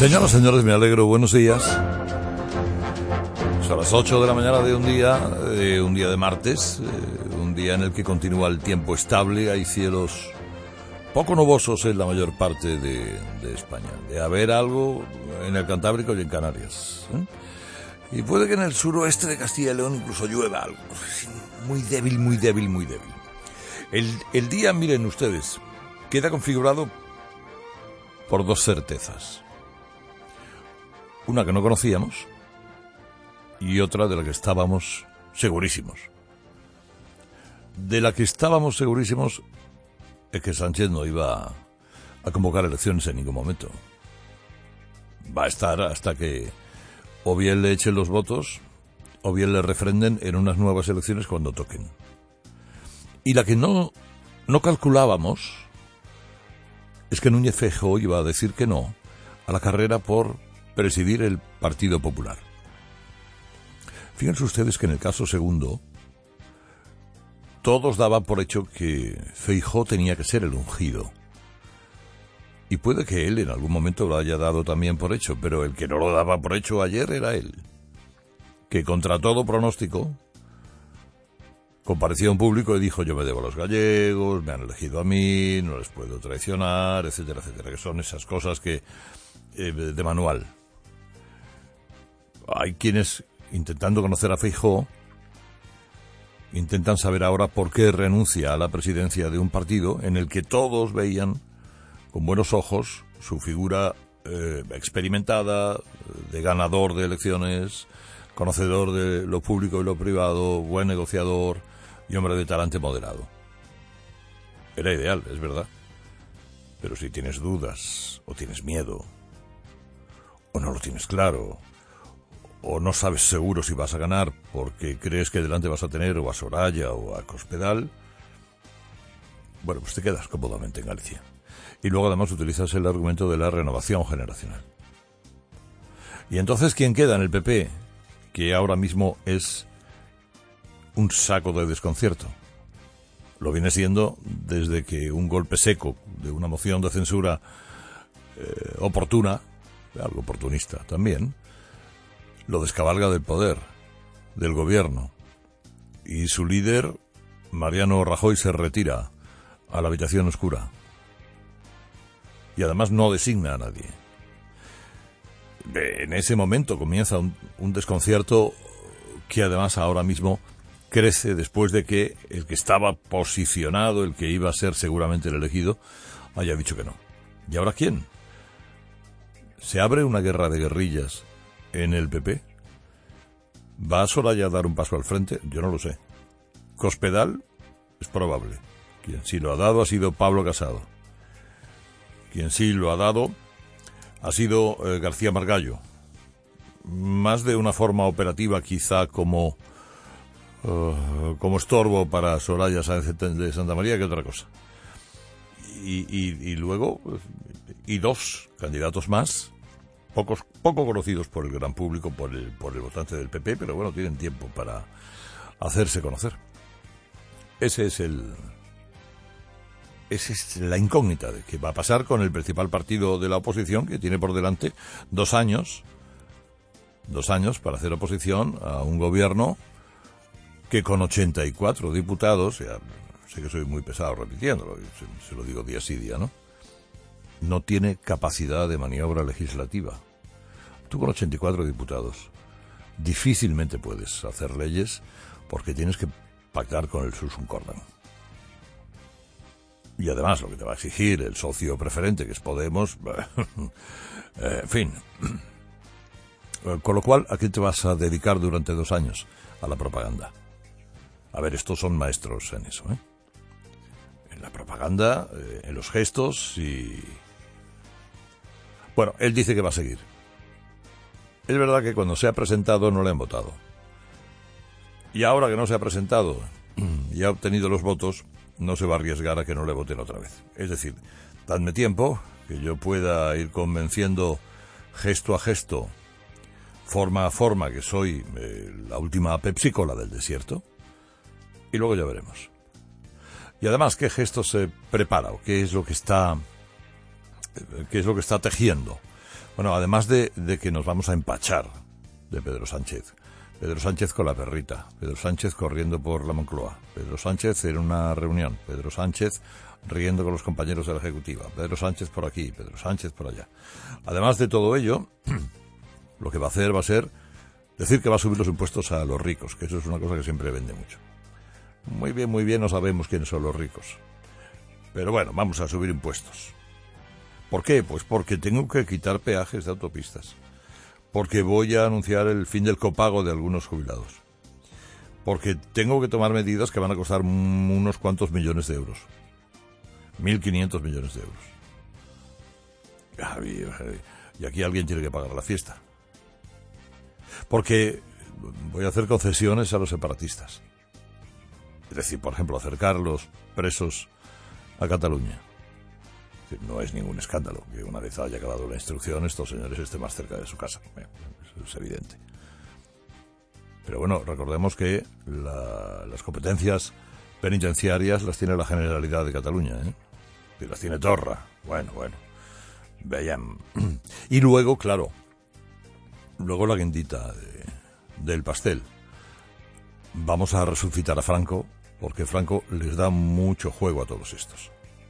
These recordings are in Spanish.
Señoras, señores, me alegro, buenos días. Son las 8 de la mañana de un día de martes, un día en el que continúa el tiempo estable, hay cielos poco nubosos en la mayor parte de España. De haber algo en el Cantábrico y en Canarias, Y puede que en el suroeste de Castilla y León incluso llueva algo. Muy débil, muy débil, muy débil. El día, miren ustedes, queda configurado por dos certezas. Una que no conocíamos y otra de la que estábamos segurísimos. De la que estábamos segurísimos es que Sánchez no iba a convocar elecciones en ningún momento. Va a estar hasta que o bien le echen los votos o bien le refrenden en unas nuevas elecciones cuando toquen. Y la que no calculábamos es que Núñez Feijóo iba a decir que no a la carrera por presidir el Partido Popular. Fíjense ustedes que en el caso segundo, todos daban por hecho que Feijóo tenía que ser el ungido. Y puede que él en algún momento lo haya dado también por hecho, pero el que no lo daba por hecho ayer era él, que contra todo pronóstico compareció en público y dijo: yo me debo a los gallegos, me han elegido a mí, no les puedo traicionar, etcétera, etcétera, que son esas cosas que de manual. Hay quienes, intentando conocer a Feijóo, intentan saber ahora por qué renuncia a la presidencia de un partido en el que todos veían con buenos ojos su figura experimentada, de ganador de elecciones, conocedor de lo público y lo privado, buen negociador y hombre de talante moderado. Era ideal, es verdad. Pero si tienes dudas, o tienes miedo, o no lo tienes claro, o no sabes seguro si vas a ganar porque crees que delante vas a tener o a Soraya o a Cospedal, bueno, pues te quedas cómodamente en Galicia. Y luego además utilizas el argumento de la renovación generacional. Y entonces, ¿quién queda en el PP? Que ahora mismo es un saco de desconcierto. Lo viene siendo desde que un golpe seco de una moción de censura oportuna, algo oportunista también, lo descabalga del poder, del gobierno. Y su líder, Mariano Rajoy, se retira a la habitación oscura. Y además no designa a nadie. En ese momento comienza un desconcierto que además ahora mismo crece después de que el que estaba posicionado, el que iba a ser seguramente el elegido, haya dicho que no. ¿Y ahora quién? ¿Se abre una guerra de guerrillas en el PP? ¿Va Soraya a dar un paso al frente? Yo no lo sé. Cospedal es probable. Quien sí lo ha dado ha sido Pablo Casado. Quien sí lo ha dado ha sido García Margallo. Más de una forma operativa, quizá como estorbo para Soraya Sáenz de Santa María, que otra cosa. Y luego, y dos candidatos más, poco conocidos por el gran público, por el votante del PP, pero bueno, tienen tiempo para hacerse conocer. Esa es la incógnita de qué va a pasar con el principal partido de la oposición, que tiene por delante 2 años para hacer oposición a un gobierno que con 84 diputados, ya sé que soy muy pesado repitiéndolo, se lo digo día sí día, no tiene capacidad de maniobra legislativa. Tú con 84 diputados difícilmente puedes hacer leyes porque tienes que pactar con el Sursum Cordan. Y además lo que te va a exigir el socio preferente, que es Podemos, en fin. Con lo cual, ¿a qué te vas a dedicar durante 2 años? A la propaganda. A ver, estos son maestros en eso, en la propaganda, en los gestos y... Bueno, él dice que va a seguir. Es verdad que cuando se ha presentado no le han votado. Y ahora que no se ha presentado y ha obtenido los votos, no se va a arriesgar a que no le voten otra vez. Es decir, dadme tiempo, que yo pueda ir convenciendo gesto a gesto, forma a forma, que soy la última pepsícola del desierto, y luego ya veremos. Y además, ¿qué gesto se prepara o qué es lo que está tejiendo Bueno, además de que nos vamos a empachar de Pedro Sánchez. Pedro Sánchez con la perrita, Pedro Sánchez corriendo por la Moncloa, Pedro Sánchez en una reunión, Pedro Sánchez riendo con los compañeros de la Ejecutiva, Pedro Sánchez por aquí, Pedro Sánchez por allá. Además de todo ello, lo que va a hacer va a ser decir que va a subir los impuestos a los ricos, que eso es una cosa que siempre vende mucho. Muy bien, no sabemos quiénes son los ricos. Pero bueno, vamos a subir impuestos. ¿Por qué? Pues porque tengo que quitar peajes de autopistas. Porque voy a anunciar el fin del copago de algunos jubilados. Porque tengo que tomar medidas que van a costar unos cuantos millones de euros. 1.500 millones de euros. Y aquí alguien tiene que pagar la fiesta. Porque voy a hacer concesiones a los separatistas. Es decir, por ejemplo, acercar los presos a Cataluña. No es ningún escándalo que una vez haya acabado la instrucción estos señores estén más cerca de su casa. Eso es evidente. Pero bueno, recordemos que las competencias penitenciarias las tiene la Generalidad de Cataluña, que las tiene Torra. Bueno. Vean. Y luego, claro, la guindita del pastel. Vamos a resucitar a Franco, porque Franco les da mucho juego a todos estos.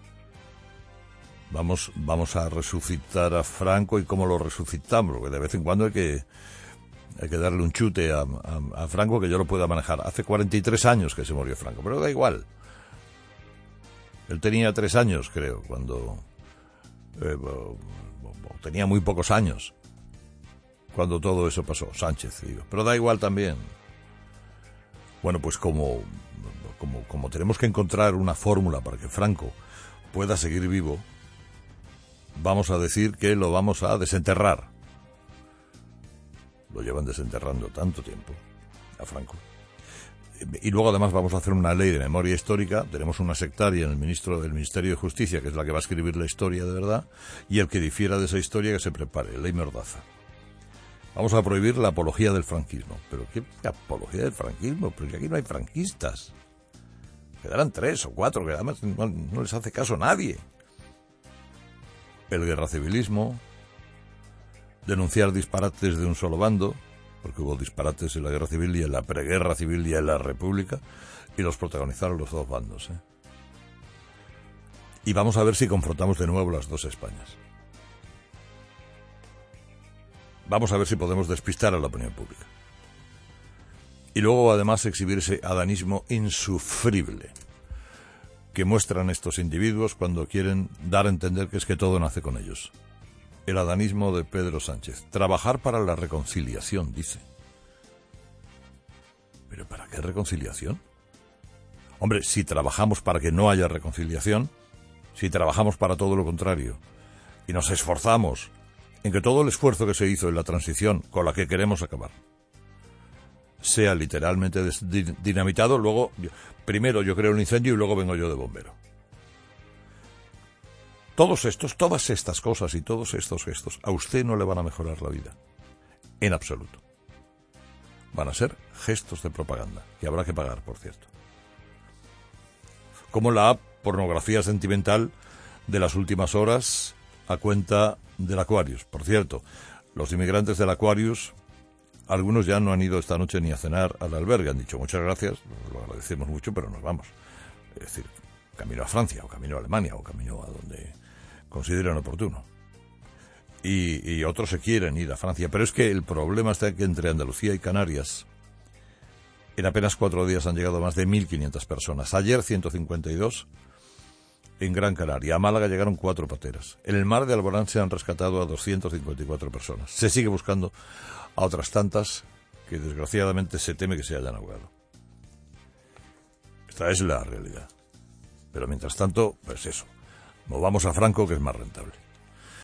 Vamos a resucitar a Franco. ¿Y cómo lo resucitamos? Porque de vez en cuando hay que darle un chute a Franco que yo lo pueda manejar. Hace 43 años que se murió Franco, pero da igual. Él tenía 3 años, creo, cuando... tenía muy pocos años cuando todo eso pasó, Sánchez, digo. Pero da igual también. Bueno, pues como tenemos que encontrar una fórmula para que Franco pueda seguir vivo, vamos a decir que lo vamos a desenterrar. Lo llevan desenterrando tanto tiempo a Franco. Y luego además vamos a hacer una ley de memoria histórica. Tenemos una sectaria en el Ministerio de Justicia, que es la que va a escribir la historia de verdad, y el que difiera de esa historia que se prepare, ley Mordaza. Vamos a prohibir la apología del franquismo. ¿Pero qué apología del franquismo? Porque aquí no hay franquistas. Quedarán 3 o 4, que además no les hace caso a nadie. El guerracivilismo, denunciar disparates de un solo bando, porque hubo disparates en la guerra civil y en la preguerra civil y en la república, y los protagonizaron los dos bandos. Y vamos a ver si confrontamos de nuevo las dos Españas. Vamos a ver si podemos despistar a la opinión pública. Y luego además exhibir ese adanismo insufrible que muestran estos individuos cuando quieren dar a entender que es que todo nace con ellos. El adanismo de Pedro Sánchez. Trabajar para la reconciliación, dice. ¿Pero para qué reconciliación? Hombre, si trabajamos para que no haya reconciliación, si trabajamos para todo lo contrario, y nos esforzamos en que todo el esfuerzo que se hizo en la transición con la que queremos acabar sea literalmente dinamitado, luego, primero yo creo un incendio y luego vengo yo de bombero. Todas estas cosas y todos estos gestos a usted no le van a mejorar la vida. En absoluto. Van a ser gestos de propaganda, que habrá que pagar, por cierto. Como la pornografía sentimental de las últimas horas a cuenta del Aquarius. Por cierto, los inmigrantes del Aquarius, algunos ya no han ido esta noche ni a cenar al albergue. Han dicho muchas gracias, lo agradecemos mucho, pero nos vamos. Es decir, camino a Francia, o camino a Alemania, o camino a donde consideren oportuno. Y otros se quieren ir a Francia. Pero es que el problema está que entre Andalucía y Canarias, en apenas 4 días han llegado más de 1.500 personas. Ayer 152 en Gran Canaria. A Málaga llegaron 4 pateras. En el mar de Alborán se han rescatado a 254 personas. Se sigue buscando a otras tantas que desgraciadamente se teme que se hayan ahogado. Esta es la realidad. Pero mientras tanto, pues eso, movamos a Franco, que es más rentable.